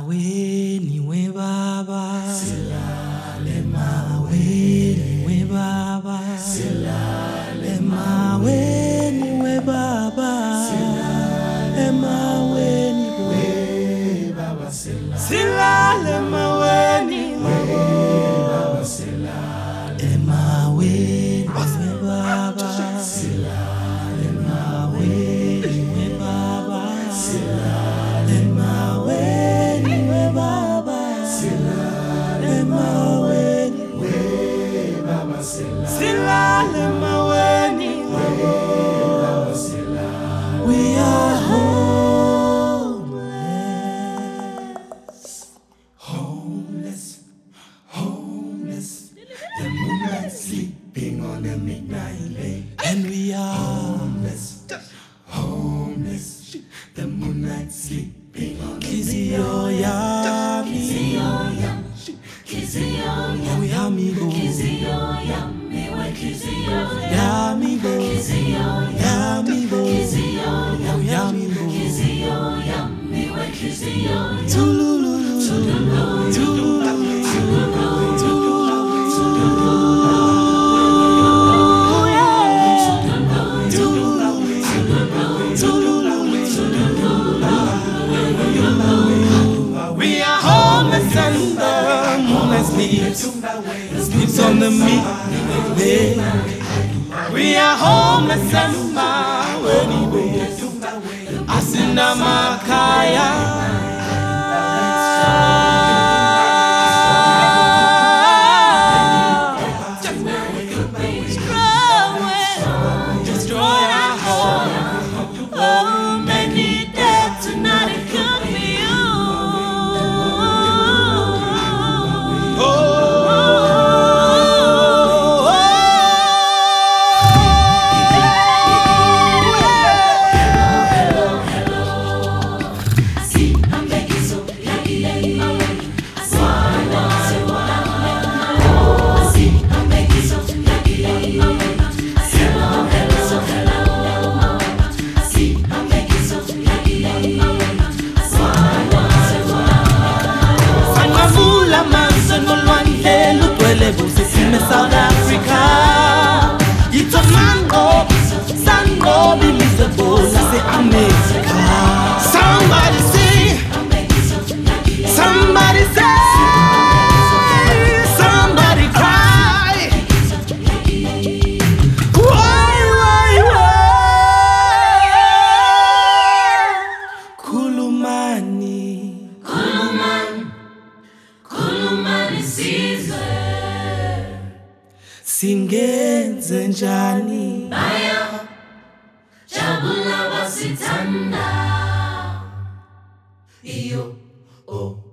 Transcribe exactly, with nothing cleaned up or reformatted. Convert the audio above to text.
Maweni we baba silale maweni we baba silale maweni we baba silale maweni we baba silale maweni we baba silale maweni we baba silale maweni we baba silale maweni we baba silale maweni we baba silale maweni we baba silale. We are homeless, homeless, homeless. The moonlight sleeping on the midnight lake, and we are homeless, homeless. The moonlight sleeping on the midnight lake. Kizio we amigo. Kizio we Kizio amigo. Kizio amigo. Kizio we amigo. Kizio we Kizio tululu tululu tululu sleeps on the midnight. We are homeless and maweni we asina makaya. Destroy our home. Oh, many dead tonight. It could be you. South Africa, it's a mango, sango, believable. I say America. Somebody say, somebody say, somebody cry. Why, why, why? Kulumani, Kuluman, Kulumani season. Singenze njani baya jabula wasitanda iyo oh